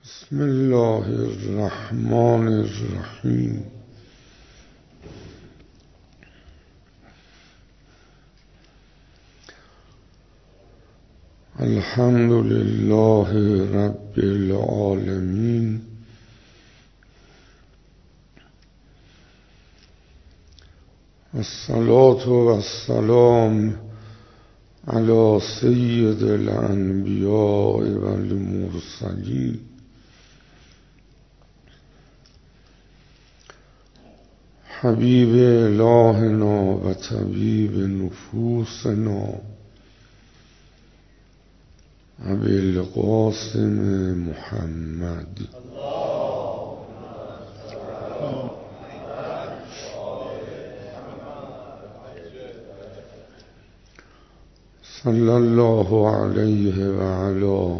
بسم الله الرحمن الرحیم. الحمد لله رب العالمین، الصلاة والسلام علی سید الانبیاء والمرسلین، حبیب الهنا و طبیب نفوسنا ابی القاسم محمد صلی الله علیه و علی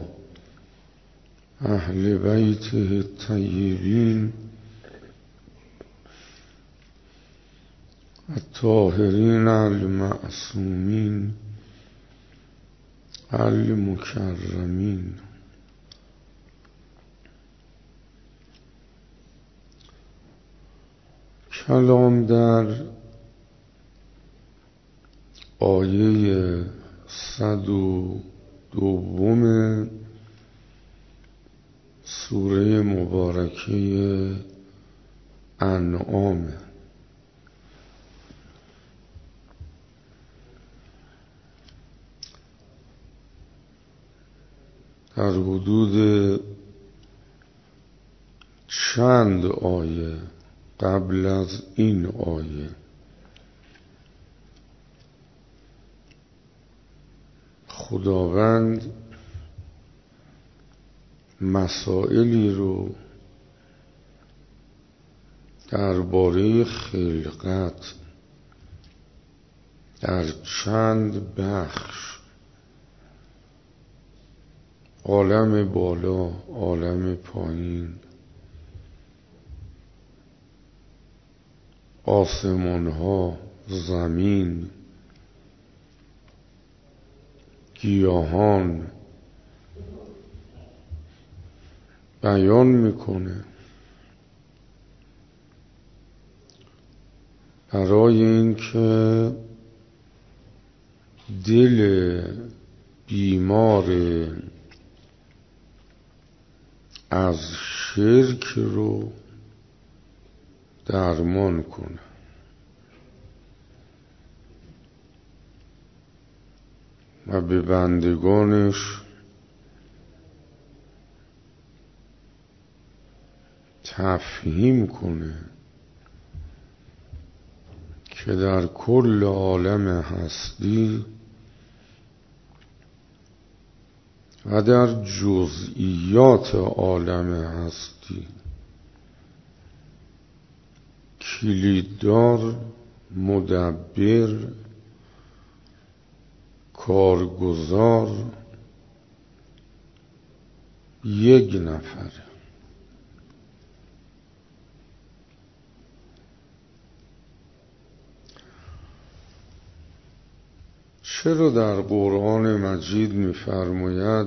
اهل بیته الطیبین الطاهرین المعصومین المکرمین. کلام در آیه 102 سوره مبارکه انعام. در حدود چند آیه قبل از این آیه خداوند مسائلی رو درباره خلقت در چند بخش، عالم بالا، عالم پایین، آسمان ها، زمین، گیاهان بیان میکنه برای اینکه دل بیمار از شرک رو درمان کنه. و به بندگانش تفهیم کنه که در کل عالم هستی و در جزئیات عالم هستی کلیددار، مدبر، کارگزار یک نفره. چرا در قرآن مجید می‌فرماید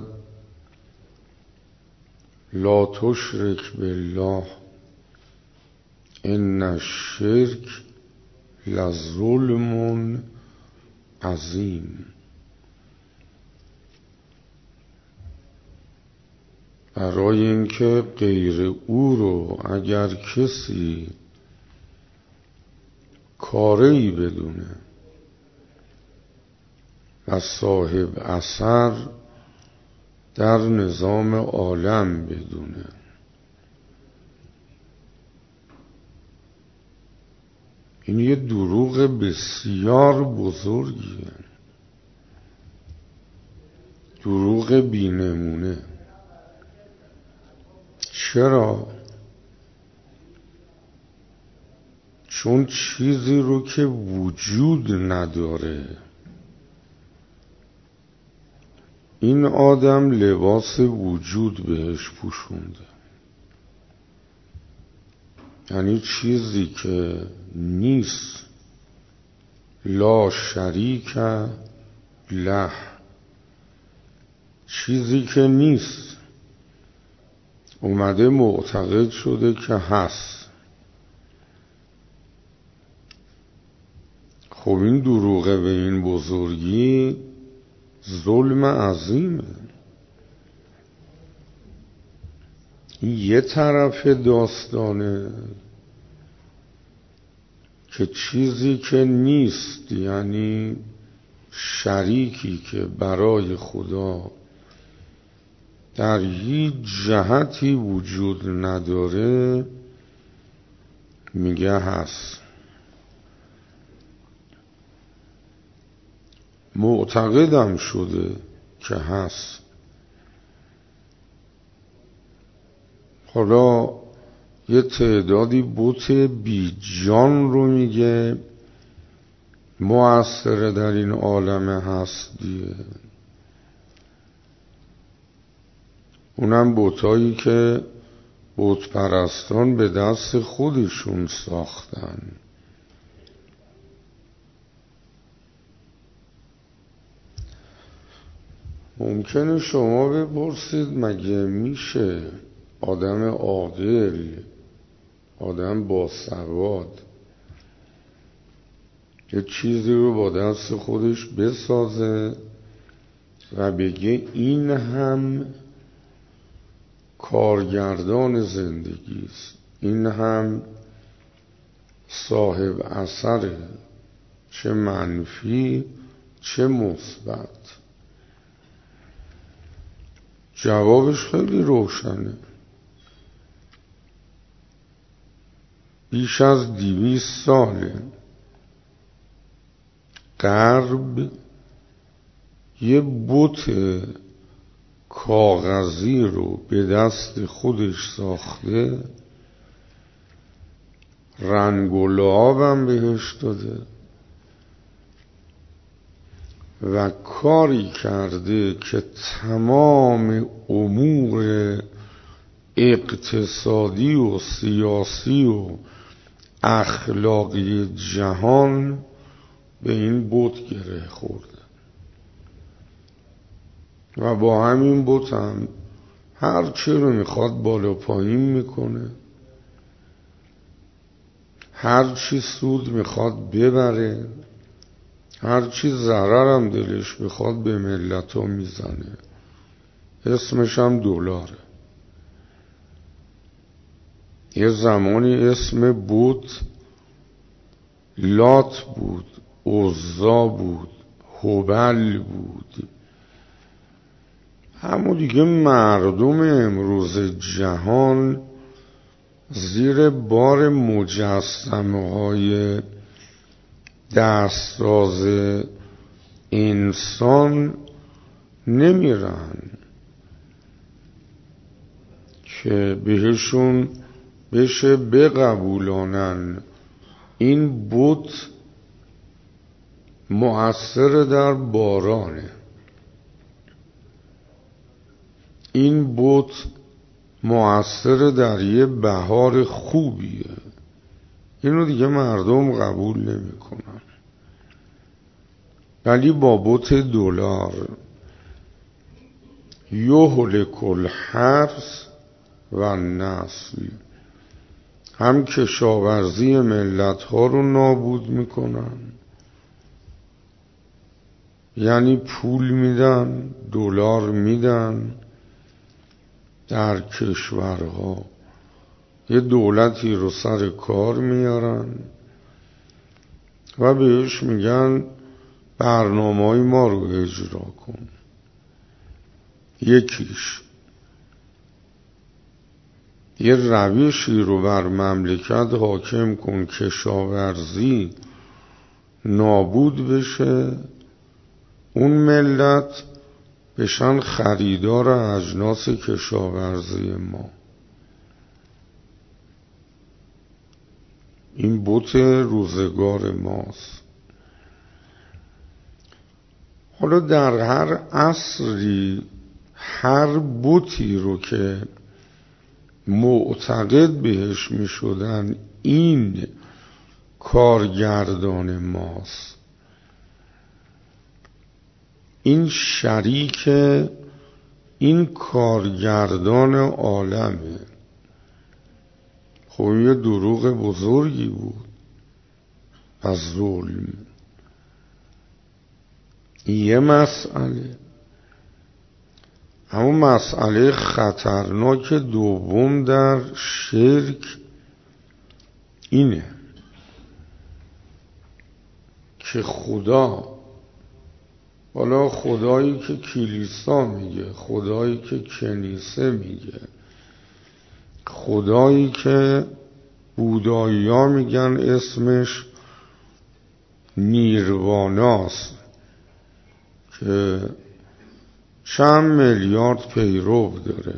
لا تشرک بالله ان الشرک لظلم عظیم؟ برای اینکه غیر او رو اگر کسی کاری بدونه و صاحب اثر در نظام عالم بدونه، این یه دروغ بسیار بزرگیه، دروغ بی‌نمونه. چرا؟ چون چیزی رو که وجود نداره این آدم لباس وجود بهش پوشونده. یعنی چیزی که نیست، لا شریک له، چیزی که نیست اومده معتقد شده که هست. خب این دروغه به این بزرگی ظلم عظیمه. این یه طرف داستانه که چیزی که نیست، یعنی شریکی که برای خدا در هیچ جهتی وجود نداره، میگه هست. معتقدم شده که هست. حالا یه تعدادی بت بی جان رو میگه مؤثر در این عالم هستیه. اونم بتایی که بت پرستان به دست خودشون ساختن. ممکنه شما بپرسید مگه میشه آدم عاقل، آدم باسواد یه چیزی رو با دست خودش بسازه و بگه این هم کارگردان زندگی است، این هم صاحب اثره، چه منفی چه مثبت؟ جوابش خیلی روشنه. بیش از 200 ساله غرب یه بت کاغذی رو به دست خودش ساخته، رنگ و لعابم بهش داده و کاری کرده که تمام امور اقتصادی و سیاسی و اخلاقی جهان به این بت گره خورده و با همین بت هم هر چی رو میخواد بالا پایین میکنه، هر چی سود میخواد ببره، هر چی ضرر هم دلش بخواد به ملت ها میزنه. اسمش هم دلاره. یه زمانی اسم بت لات بود، عزا بود، هبل بود. اما دیگه مردم امروز جهان زیر بار مجسمه های دستساز انسان نمیرن که بهشون بشه بقبولانن این بت مؤثر در بارانه، این بت مؤثر در یه بهار خوبیه. اینو دیگه مردم قبول نمیکنن. ولی با بت دلار یهلک الحرث و نسل، هم کشاورزی ملت ها رو نابود میکنن، یعنی پول میدن، دلار میدن در کشورها، یه دولتی رو سر کار میارن و بهش میگن برنامه‌های ما رو اجرا کن. یکیش یه روشی رو بر مملکت حاکم کن کشاورزی نابود بشه، اون ملت بشن خریدار اجناس کشاورزی ما. این بت روزگار ماست. حالا در هر عصری هر بتی رو که معتقد بهش می شدن این کارگردان ماست، این شریک این کارگردان عالمه. خب یه دروغ بزرگی بود از ظلم. یه مسئله. اما مسئله خطرناک دوم در شرک اینه که خدا، حالا خدایی که کلیسا میگه، خدایی که کنیسه میگه، خدایی که بودایی ها میگن اسمش نیرواناست که چند میلیارد پیرو داره،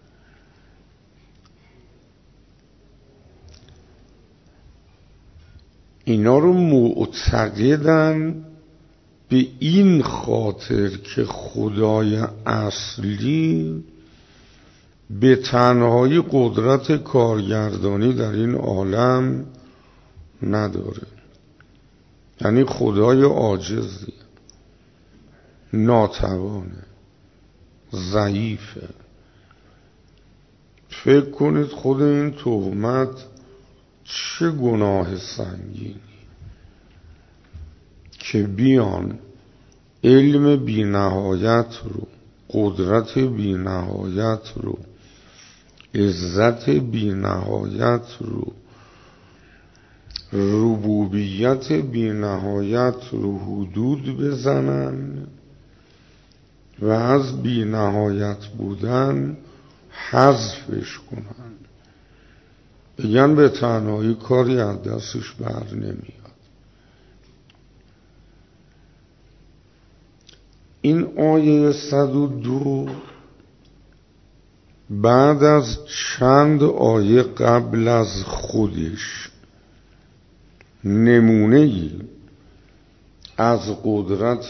اینا رو معتقدن به این خاطر که خدای اصلی به تنهایی قدرت کارگردانی در این عالم نداره. یعنی خدای عاجزی، ناتوانه، ضعیفه. فکر کنید خود این تهمت چه گناه سنگینی که بیان علم بی نهایت رو، قدرت بی نهایت رو، عزت بی نهایت رو، ربوبیت بی نهایت رو حدود بزنن و از بی نهایت بودن حذفش کنن، بگن به تنهایی کاری از دستش بر نمیاد. این آیه 102 بعد از چند آیه قبل از خودش نمونه‌ای از قدرت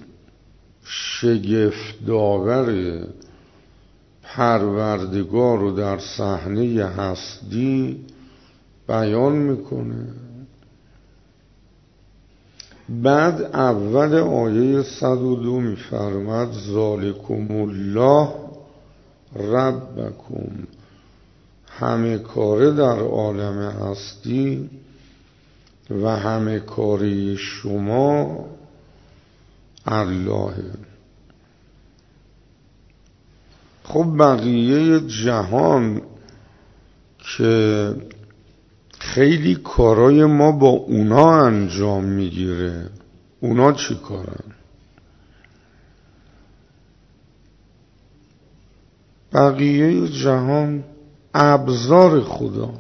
شگفت‌آور پروردگار رو در صحنه هستی بیان میکنه. بعد اول آیه 102 میفرماد ذالکم الله ربکم، همه کاره در عالم هستی و همه کاره شما الله. خب بقیه جهان که خیلی کارای ما با اونا انجام میگیره، اونا چی کارن؟ بقیه جهان ابزار خدا،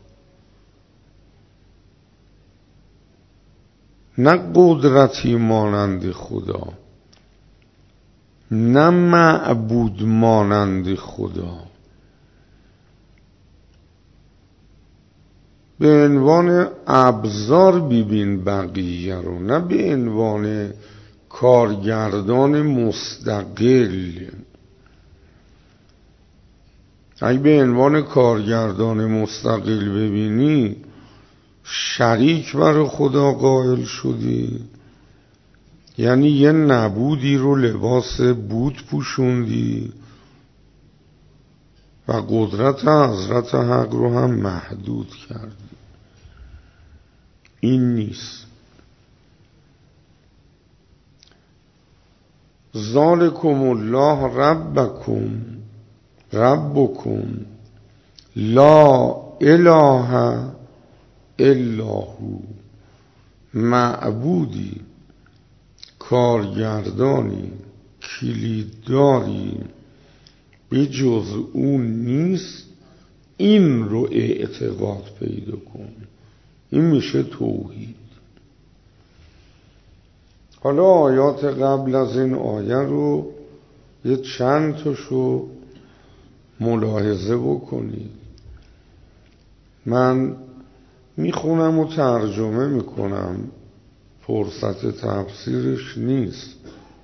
نه قدرتی مانند خدا، نه معبود مانند خدا. به عنوان ابزار ببین بقیه رو، نه به عنوان کارگردان مستقل. اگه به عنوان کارگردان مستقل ببینی، شریک برای خدا قائل شدی، یعنی یه نبودی رو لباس بود پوشوندی و قدرت حضرت حق رو هم محدود کردی. این نیست. ذالکم الله ربکم لا اله الا هو، معبودی، کارگردانی، کلیدداری به جز اون نیست. این رو اعتقاد پیدا کن، این میشه توحید. حالا آیات قبل از این آیه رو یه چند تاشو ملاحظه بکنید. من میخونم و ترجمه میکنم، فرصت تفسیرش نیست.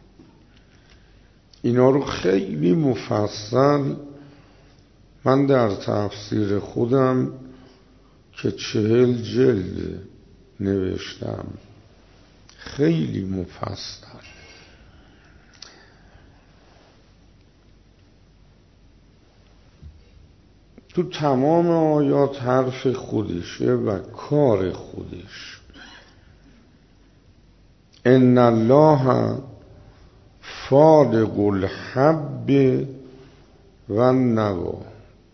اینا رو خیلی مفصل من در تفسیر خودم که 40 جلد نوشتم، خیلی مفصل. تو تمام آیات حرف خودشه و کار خودش. ان الله فالق الحب و النوی،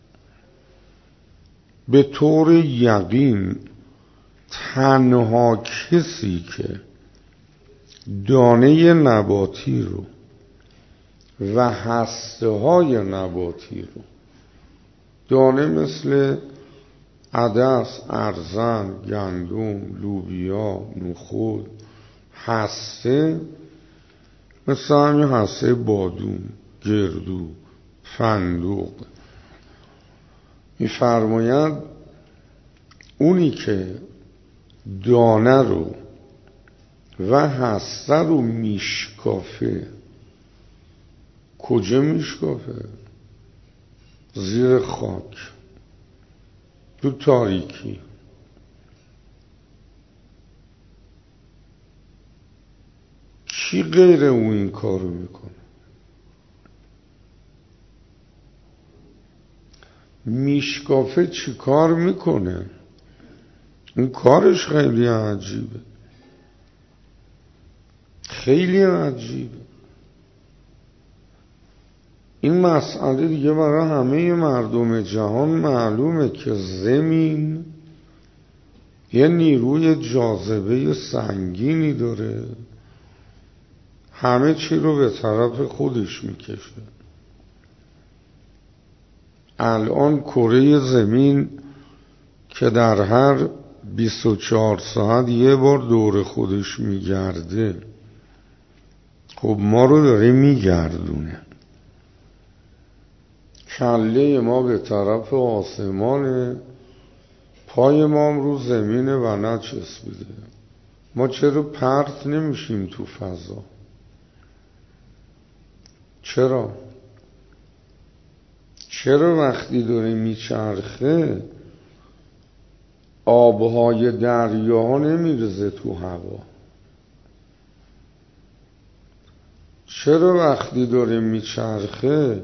به طور یقین تنها کسی که دانه نباتی رو و هسته های نباتی رو، دانه مثل عدس، ارزن، گندم، لوبیا، نخود، هسته مثل همین هسته بادوم، گردو، فندوق، می‌فرماید اونی که دانه رو و هسته رو میشکافه. کجا میشکافه؟ زیر خاک، تو تاریکی. کی غیر او این کارو میکنه؟ میشکافه چی کار میکنه؟ این کارش خیلی عجیبه، خیلی عجیبه. این مسئله دیگه برای همه مردم جهان معلومه که زمین یه نیروی جاذبه سنگینی داره، همه چی رو به طرف خودش میکشه. الان کره زمین که در هر 24 ساعت یه بار دور خودش میگرده، خب ما رو داره میگردونه. کله ما به طرف آسمانه، پای ما هم رو زمینه و نچسبیده. ما چرا پرت نمیشیم تو فضا؟ چرا وقتی داره میچرخه آبهای دریاها نمیرزه تو هوا؟ چرا وقتی داره میچرخه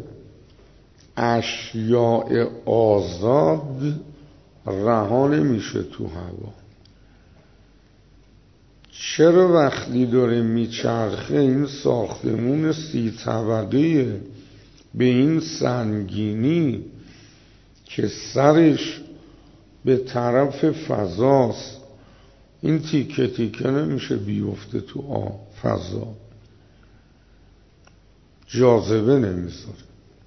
اشیاء آزاد رها نمیشه تو هوا؟ چرا وقتی داره میچرخه این ساختمون 30 طبقه به این سنگینی که سرش به طرف فضاست، این تیکه تیکه نمیشه بیفته تو فضا؟ جاذبه نمیذاره.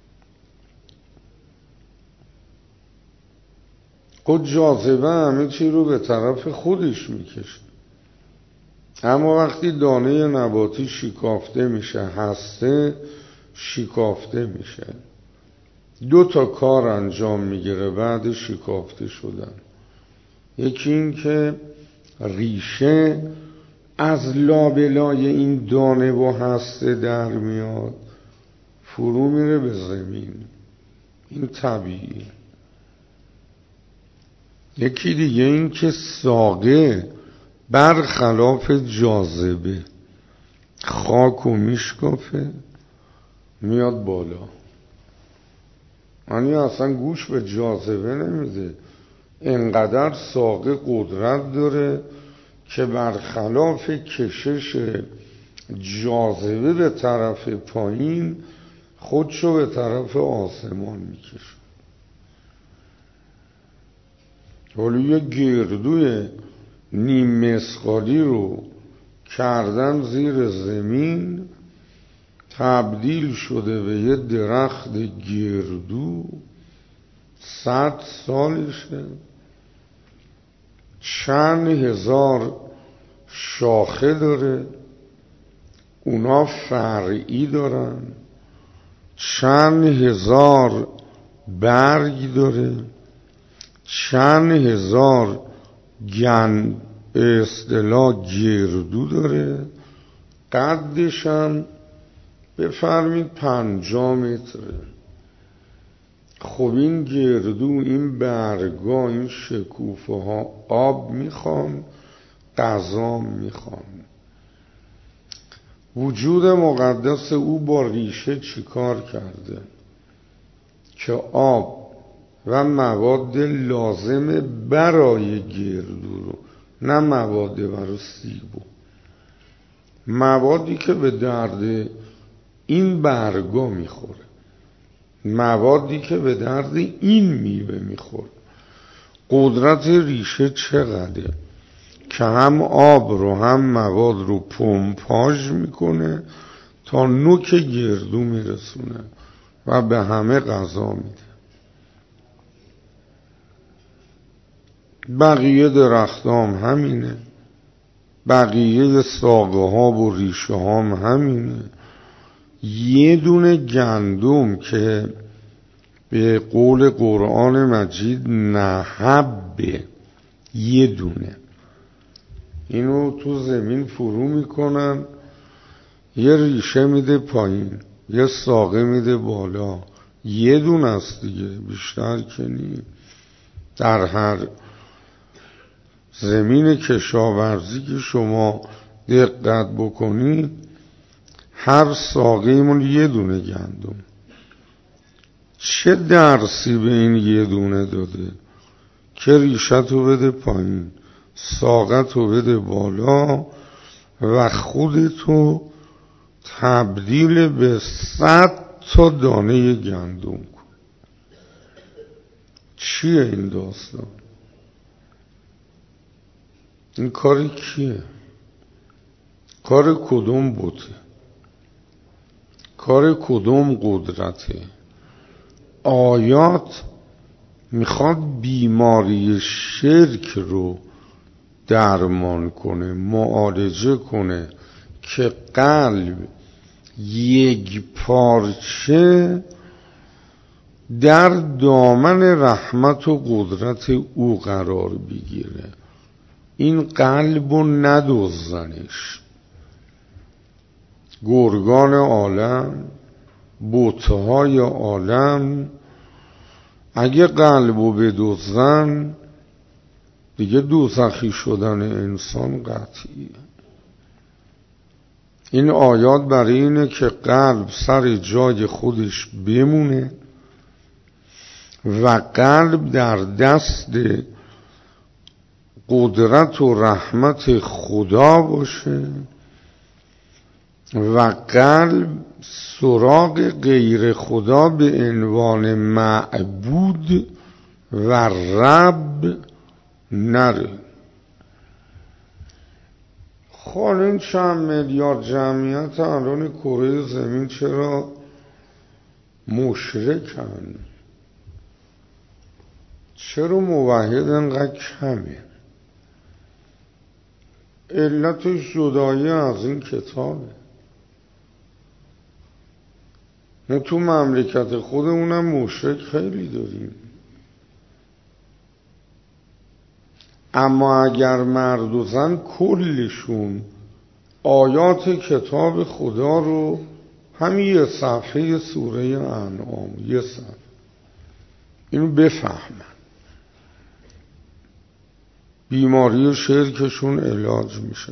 خود جاذبه همه چی رو به طرف خودش میکشه. اما وقتی دانه نباتی شکافته میشه، هسته شکافته میشه، 2 تا کار انجام میگیره بعد شکافته شدن. یکی این که ریشه از لابلای این دانه و هسته در میاد، فرو میره به زمین، این طبیعی. یکی دیگه این که ساقه برخلاف جاذبه خاکو میشکافه میاد بالا. یعنی اصلا گوش به جاذبه نمیده. انقدر ساقه قدرت داره که برخلاف کشش جاذبه به طرف پایین خودشو به طرف آسمان میکشه. ولی یه گردوی نیم مسقالی رو کردن زیر زمین، تبدیل شده به یه درخت گردو، 100 سالشه، چند هزار شاخه داره، اونا فرعی دارن، چند هزار برگ داره، چند هزار اصطلاح گردو داره، قدش هم بفرمید 50 متره. خب این گردو، این برگا، این شکوفه ها آب میخوان، غذا میخوان. وجود مقدس او با ریشه چیکار کرده که آب و مواد لازم برای گردو رو، نه مواد برای سیبو، موادی که به درد این برگا میخوره، موادی که به درد این میوه میخوره. قدرت ریشه چقدره که هم آب رو هم مواد رو پمپاژ میکنه تا نوک گردو میرسونه و به همه غذا میده. بقیه درختام همینه، بقیه ساقه ها و ریشه هم همینه. یه دونه گندم که به قول قرآن مجید نهبه، یه دونه، اینو تو زمین فرو میکنن، یه ریشه میده پایین، یه ساقه میده بالا، یه دونه است دیگه، بیشتر که نی. در هر زمین کشاورزی که شما دقت بکنی، هر ساقه ایمون یه دونه گندم. چه درسی به این یه دونه داده که ریشه تو بده پایین، ساقه تو بده بالا و خودتو تبدیل به 100 تا دانه گندم کن. چیه این داستان؟ این کار کیه؟ کار کدوم بوته؟ کار کدوم قدرته؟ آیات میخواد بیماری شرک رو درمان کنه، معالجه کنه که قلب یک پارچه در دامن رحمت و قدرت او قرار بگیره. این قلب رو ندزدنش. گرگان عالم، بتهای عالم اگه قلب رو بدزدن، دیگه دوزخی شدن انسان قطعیه. این آیات برای اینه که قلب سر جای خودش بمونه و قلب در دست قدرت و رحمت خدا باشه و قلب سراغ غیر خدا به عنوان معبود و رب نره. خب این چند میلیارد جمعیت الان کره زمین چرا مشرکن؟ چرا موحد انقدر کمه؟ علتش جدایی از این کتابه. ما تو مملکت خودمونم مشرک خیلی داریم، اما اگر مرد و زن کلشون آیات کتاب خدا رو همین یه صفحه سوره انعام، یه صفحه، اینو بفهمن، بیماری شرکشون علاج میشه.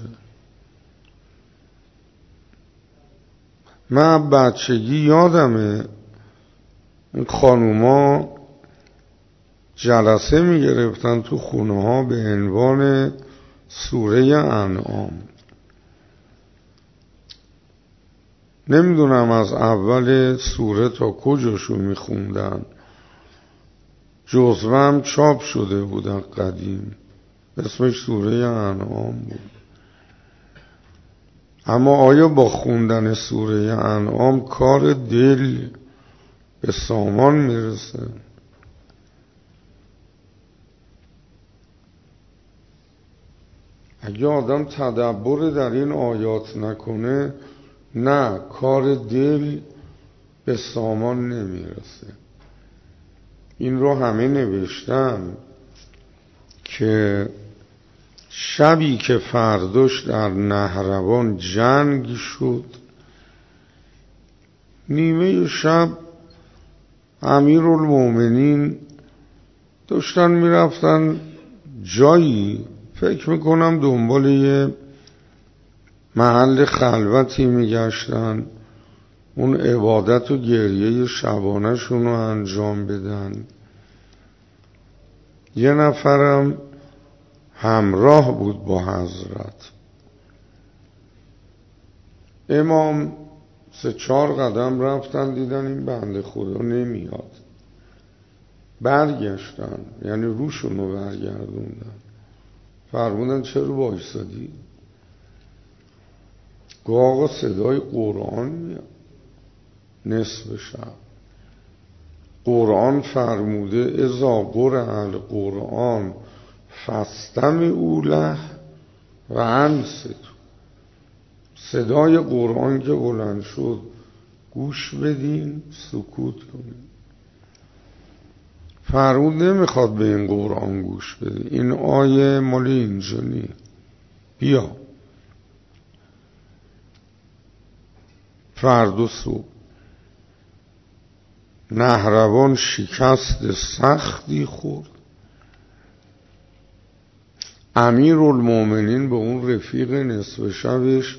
من بچگی یادمه این خانوما جلسه میگرفتن تو خونه ها به عنوان سوره انعام. نمیدونم از اول سوره تا کجاشو میخوندن، جزوه هم چاپ شده بودن قدیم، اسمش سوره انعام بود. اما آیا با خوندن سوره انعام کار دل به سامان میرسه؟ اگه آدم تدبر در این آیات نکنه، نه، کار دل به سامان نمیرسه. این رو همه نوشتن که شبی که فرداش در نهروان جنگ شد، نیمه شب امیرالمومنین داشتن میرفتن جایی، فکر میکنم دنبال یه محل خلوتی میگشتن، اون عبادت و گریه شبانه‌شون رو انجام بدن. یه نفرم همراه بود با حضرت. امام 3-4 قدم رفتن، دیدن این بنده خدا نمیاد، برگشتن، یعنی روشونو برگردوندن. فرمودن چرا وایسادی؟ گفت آقا صدای قرآن میاد نصف شب. قرآن فرموده اذا قرئ القرآن فاستمعوا له و انصتوا. صدای قرآن که بلند شد گوش بدین، سکوت کنین. فرمود نمیخواد به این قرآن گوش بده، این آیه مال اینجا نیست، بیا. فردا صبح نهروان شکست سختی خورد. امیرالمومنین به اون رفیق نصف شبش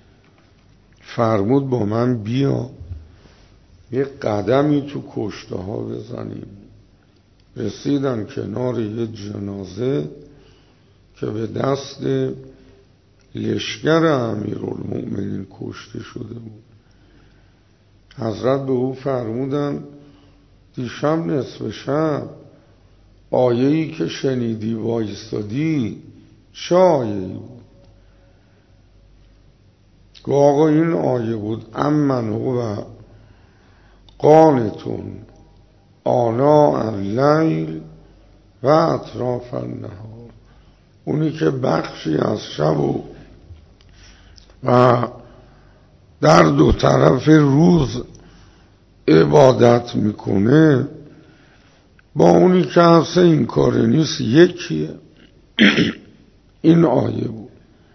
فرمود با من بیا یه قدمی تو کشته ها بزنیم. رسیدن کنار یه جنازه که به دست لشکر امیرالمومنین کشته شده بود. حضرت به او فرمودن دیشب نصف شب آیه‌ای که شنیدی وایستادی چه آیه‌ای بود؟ گفت آقا این آیه بود امن هو قانتون آناء اللیل و اطراف النهار. اونی که بخشی از شب و در دو طرف روز عبادت میکنه با اونی که اصلا این کار نیست یکیه. این آیه بود.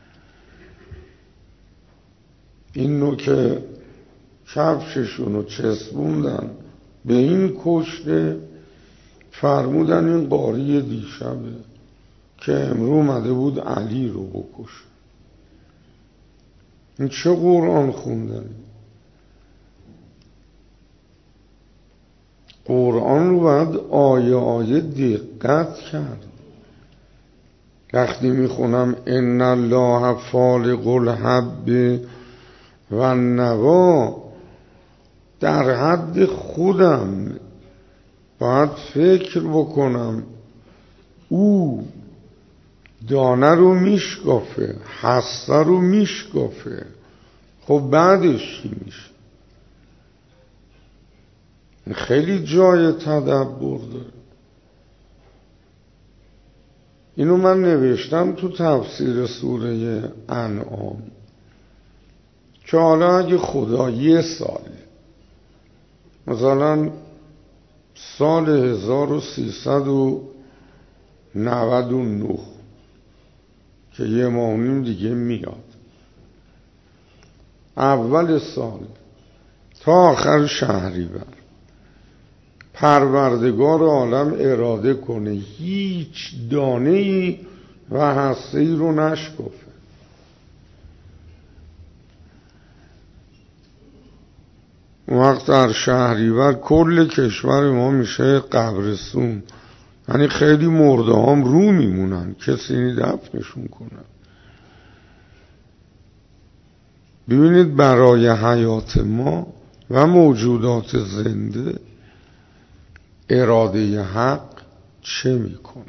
اینو که کفششونو چسبوندن به این کشته، فرمودن این قاری دیشبه که امرو اومده بود علی رو بکشه. این چه قرآن خوندن؟ قرآن رو باید آیه آیه دقت کرد. وقتی میخونم ان الله فالق الحب و النوا، در حد خودم باید فکر بکنم او دانه رو میشکافه، هسته رو میشکافه، خب بعدش چی میشه؟ خیلی جای تدبر داره. اینو من نوشتم تو تفسیر سوره انعام که حالا اگه خدا یه سال مثلا سال 1399 که 1.5 ماه دیگه میاد، اول سال تا آخر شهریور پروردگار عالم اراده کنه هیچ دانه‌ای و هسته‌ای رو نشکافه، وقت در شهریور کل کشور ما میشه قبرستون. یعنی خیلی مرده هم رو میمونن، کسی نی دفنشون کنن. ببینید برای حیات ما و موجودات زنده اراده حق چه میکنه.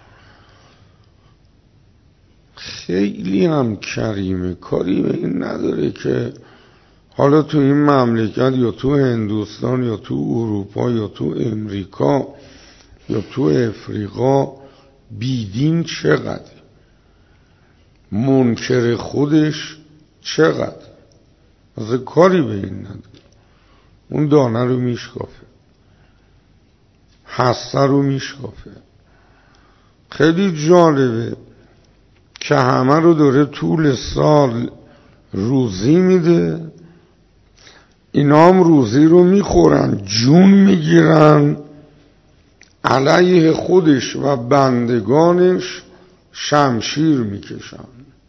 خیلی هم کریمه، کاری به این نداره که حالا تو این مملکت یا تو هندوستان یا تو اروپا یا تو امریکا یا تو افریقا بیدین چقدر، منکر خودش چقدر، از کاری به این نداره. اون دانه رو میشکافه، هسته رو میشکافه. خیلی جالبه که همه رو داره طول سال روزی میده، اینا هم روزی رو میخورن، جون میگیرن، علیه خودش و بندگانش شمشیر میکشن،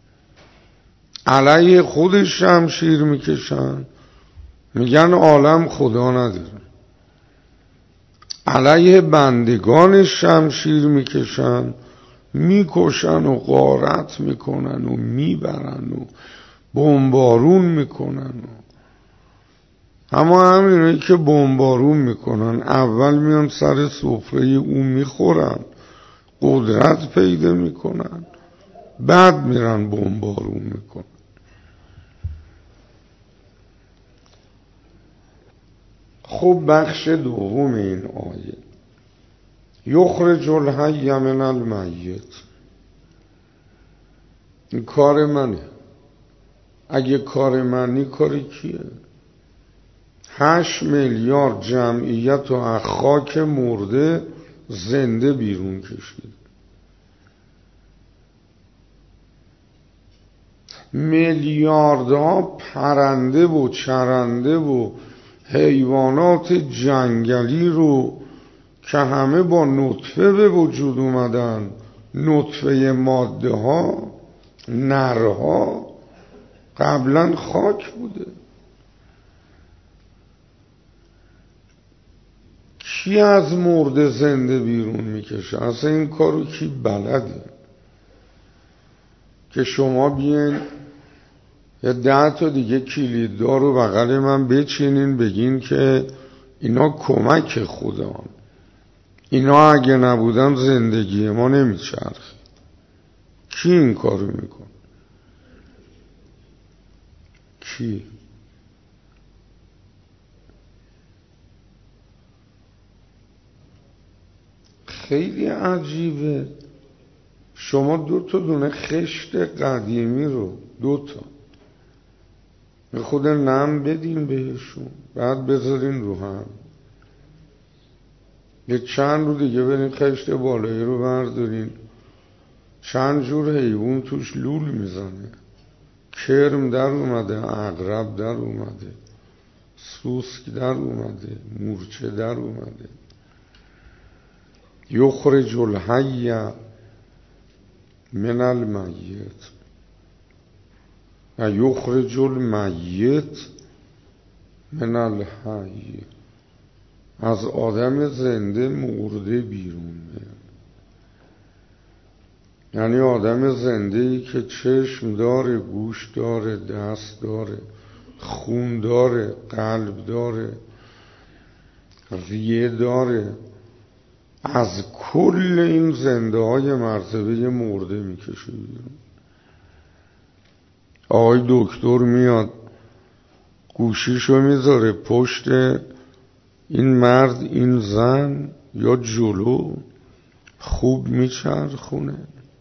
علیه خودش شمشیر میکشن، میگن عالم خدا نداره، علیه بندگان شمشیر میکشن، میکشن و غارت میکنن و میبرن و بمبارون میکنن. اما همینایی که بمبارون میکنن اول میان سر سفره اون میخورن، قدرت پیدا میکنن، بعد میرن بمبارون میکنن. خب بخش دوم این آیه، یخرج الحی من المیت، این کار منه. اگه کار منی کار کیه؟ 8 میلیارد جمعیت و از خاک مرده زنده بیرون کشید. میلیاردها پرنده و چرنده و حیوانات جنگلی رو که همه با نطفه به وجود اومدن، نطفه ماده ها، نرها، قبلا خاک بوده. کی از مرده زنده بیرون میکشه؟ اصلا این کارو کی بلده؟ که شما بیاین یه 10 تا دیگه کلیددار رو بغل من بچینین بگین که اینا کمک خدا، اینا اگه نبودن زندگی ما نمیچرخه. کی این کارو میکنه؟ کی؟ خیلی عجیبه. شما 2 تا دونه خشت قدیمی رو 2 تا به خود نم بدین بهشون، بعد بذارین رو هم، یه چند رو دیگه برین خشت بالایی رو بردارین، چند جور حیوان توش لول میزنه. کرم در اومده، عقرب در اومده، سوسک در اومده، مورچه در اومده. یخرج الحی من المیت و یخرج المیت من الحی، از آدم زنده مرده بیرون میاد. یعنی آدم زنده‌ای که چشم داره، گوش داره، دست داره، خون داره، قلب داره، ریه داره، از کل این زنده های مرتبه مرده میکشه بیرون. آقای دکتر میاد گوشیشو میذاره پشت این مرد، این زن، یا جلو، خوب میچرخونه.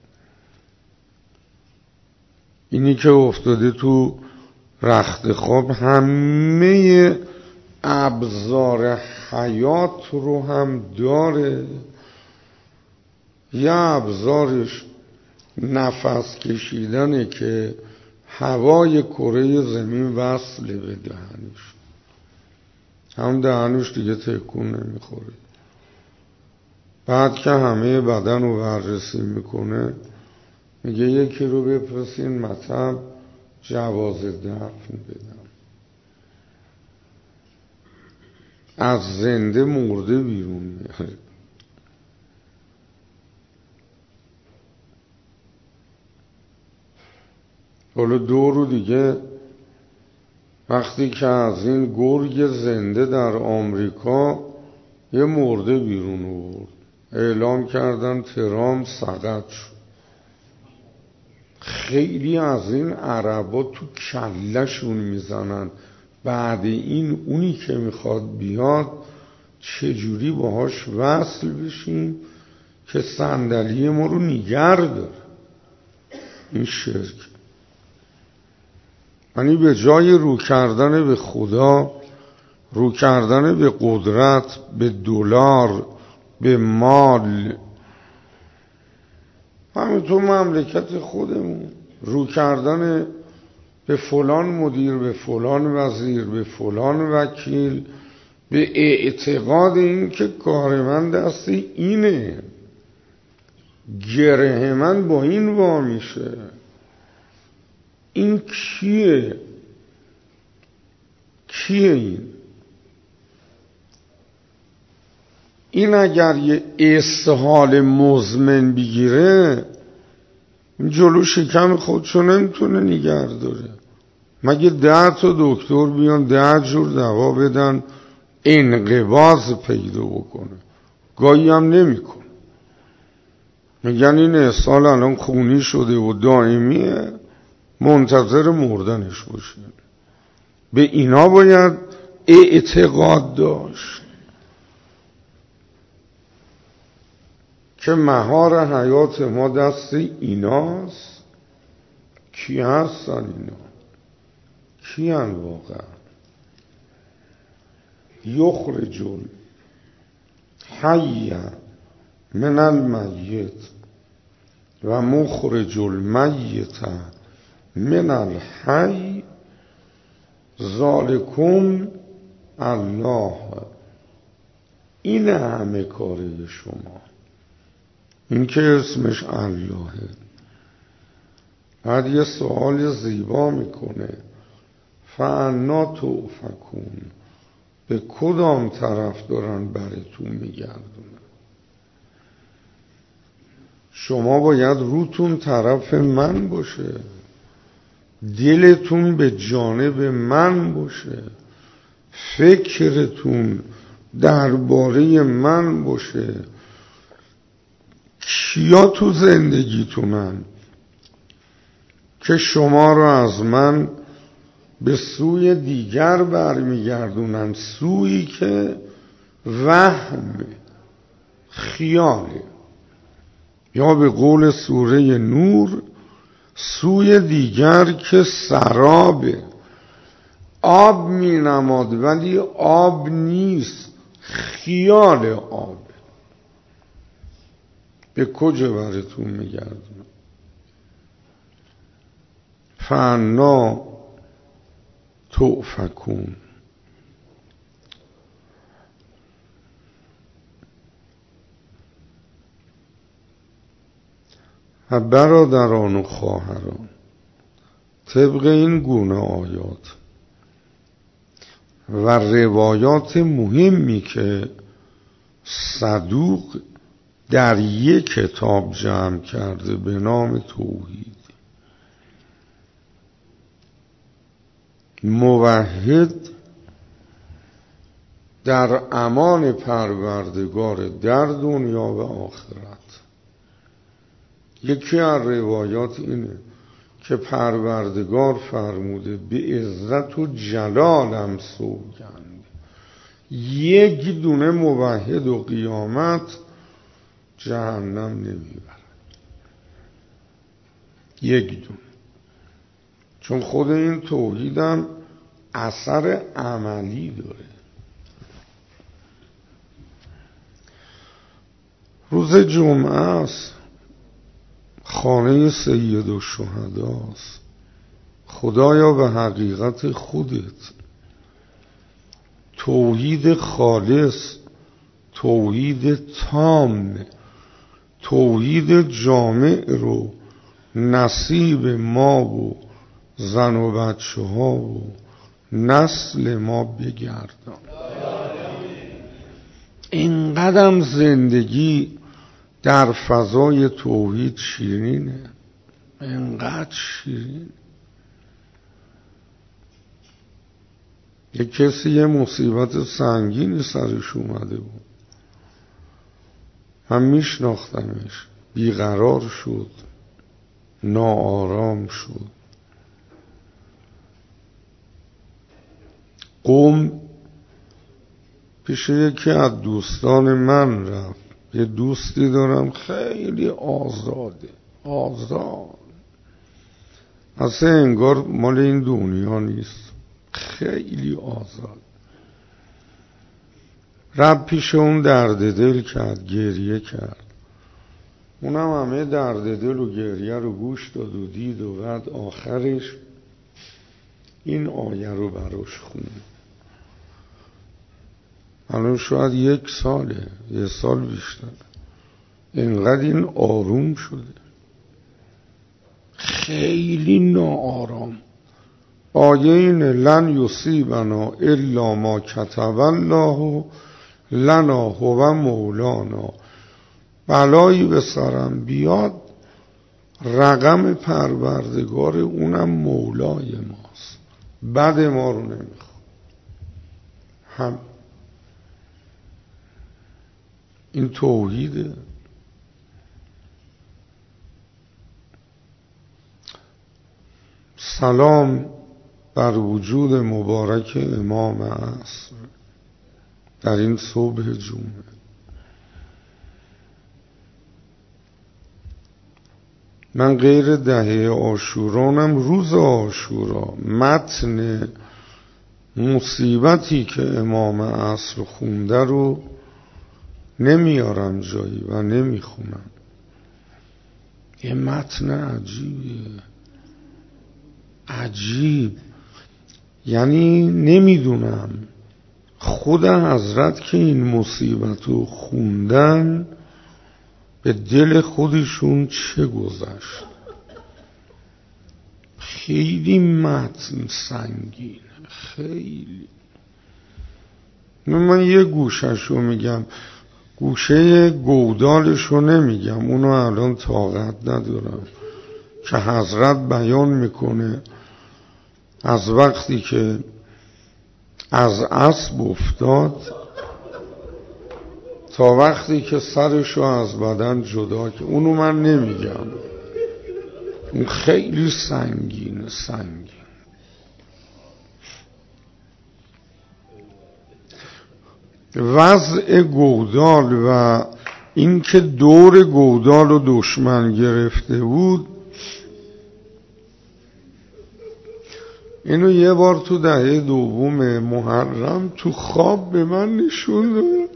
اینی که افتاده تو رخت خواب همه ابزار حیات رو هم داره. یه ابزارش نفس کشیدنه که هوای کره زمین وصله به دهنش، هم دهنش دیگه تکون نمیخوره. بعد که همه بدن رو بررسی میکنه میگه یکی رو بپرسین مطب جواز دفن بدم. از زنده مرده بیرون میاره. حالا 2 رو دیگه وقتی که از این گرگ زنده در آمریکا یه مرده بیرون آورد، اعلام کردن ترامپ سقط شد. خیلی از این عربا تو کلشون میزنن بعد این اونی که میخواد بیاد چجوری باهاش وصل بشیم که صندلی ما رو نگر داره. این شرک. یعنی به جای رو کردن به خدا، رو کردن به قدرت، به دلار، به مال، همینطور مملکت خودمون، رو کردن به فلان مدیر، به فلان وزیر، به فلان وکیل، به اعتقاد این که کار من دست اینه، گره من با این وا میشه. این کیه؟ کیه این؟ این اگر یه اسهال مزمن بگیره جلو شکم خودشو نمیتونه نگه داره. مگه 10 تا دکتر بیان 10 جور دوا بدن انقباض پیدا بکنه؟ گاهی هم نمیکنه. میگن این اسهال الان خونی شده و دائمیه، منتظر مردنش باشه. به اینا باید اعتقاد داشت که مهار حیات ما دست ایناست. کی هستن اینا؟ کی هن واقعا؟ یخرج الحی من المیت و مخرج المیت من الحی ذالکم الله. این همه کاره شما، این که اسمش اللهه. بعد یه سوال زیبا میکنه، فانا تؤفکون، به کدام طرف دارن براتون میگردونن؟ شما باید روتون طرف من باشه، دلتون به جانب من باشه، فکرتون درباره من باشه. کیا تو زندگیتونن که شما رو از من به سوی دیگر برمیگردونن، سویی که وهم خیاله، یا به قول سوره نور سوی دیگر که سرابه، آب می نماد ولی آب نیست، خیال آب. به کجا براتون میگردونه؟ فانا تؤفکون. و برادران و خواهران، طبق این گونه آیات و روایات مهمی که صدوق در یک کتاب جمع کرده به نام توحید، موحد در امان پروردگار در دنیا و آخرت. یکی از روایات اینه که پروردگار فرموده به عزت و جلالم سوگند، یک دونه موحد و قیامت جهنم نمیبرد، یک دونه. چون خود این توحیدم اثر عملی داره. روز جمعه است، خانه سید الشهداست. خدایا به حقیقت خودت توحید خالص، توحید تام، توحید جامع رو نصیب ما و زن و بچه ها و نسل ما بگردان. اینقدر زندگی در فضای توحید شیرینه، اینقدر شیرین. یک کسی یه مصیبت سنگینی سرش اومده بود، من میشناختمش، بیقرار شد، ناآرام شد. قوم پیش یکی از دوستان من رفت. یه دوستی دارم خیلی آزاد، اصلا انگار مال این دنیا نیست، خیلی آزاد. رفت پیش اون درد دل کرد، گریه کرد. اونم همه درد دل و گریه رو گوش داد و دید و بعد آخرش این آیه رو براش خوند. الان شاید 1 ساله، 1 سال بیشتر، اینقدر این آروم شده، خیلی ناآرام. آیه اینه لن یصیبنا الا ما کتب الله لنا هو مولانا، بلایی به سرم بیاد رقم پروردگار اونم مولای ماست، بد ما رو نمیخواد. هم این توحیده. سلام بر وجود مبارک امام عصر در این صبح جمعه. من غیر دهه عاشورانم روز عاشورا متن مصیبتی که امام عصر خونده رو نمیارم جایی و نمیخونم. یه متن عجیبیه، عجیب. یعنی نمیدونم خود حضرت که این مصیبت رو خوندن به دل خودشون چه گذشت. خیلی متن سنگینه، خیلی. من یه گوشه‌شو میگم، گوشه گودالشو نمیگم، اونو الان طاقت ندارم، که حضرت بیان میکنه از وقتی که از اسب افتاد تا وقتی که سرشو از بدن جدا کرد. اونو من نمیگم، اون خیلی سنگینه، سنگین. وضع گودال و این که دور گودال و دشمن گرفته بود، اینو یه بار تو دهه دوم محرم تو خواب به من نشون داد.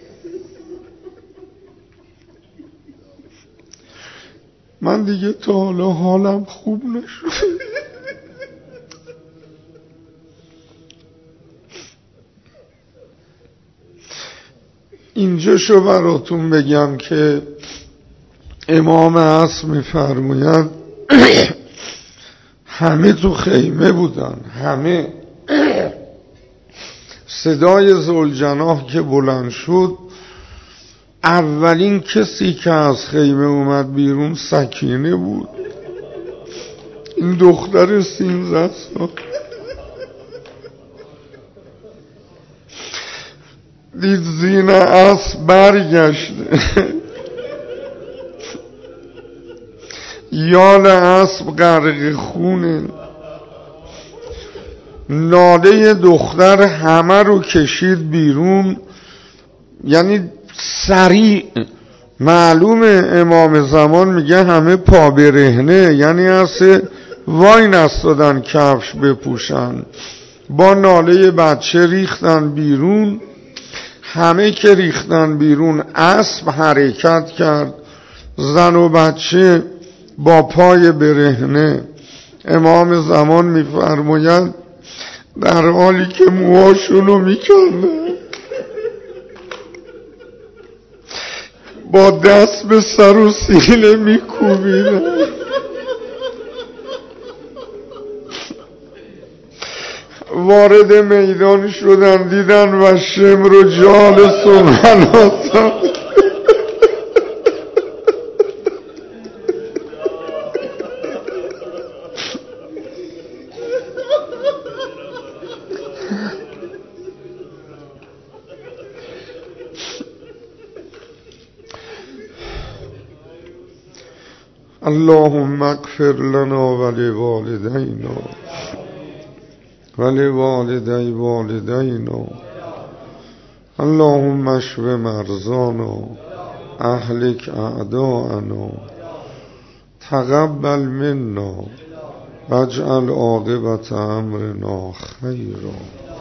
من دیگه تا حالا حالم خوب نشد. اینجا شو براتون بگم که امام عصر میفرماید همه تو خیمه بودن، همه. صدای ذوالجناح که بلند شد، اولین کسی که از خیمه اومد بیرون سکینه بود، این دختر 13 سال. دید زین اسب برگشته، یال اسب غرق خونه، ناله دختر همه رو کشید بیرون. یعنی سریع معلومه امام زمان میگه همه پا برهنه، یعنی اصلا وای نستادن کفش بپوشن، با ناله بچه ریختن بیرون. همه که ریختن بیرون اسب حرکت کرد، زن و بچه با پای برهنه. امام زمان میفرماید در حالی که موهاشونو میکندن، با دست به سر و سینه میکوبیدن. وارد میدان شدن، دیدن و شمر و جال سمن آسان. اللهم اغفر لنا ولوالدینا ولوالدی والدینا، اللهم اشف مرضانا، اهلک اعداءنا، تقبل منا واجعل عاقبت امرنا خیرا.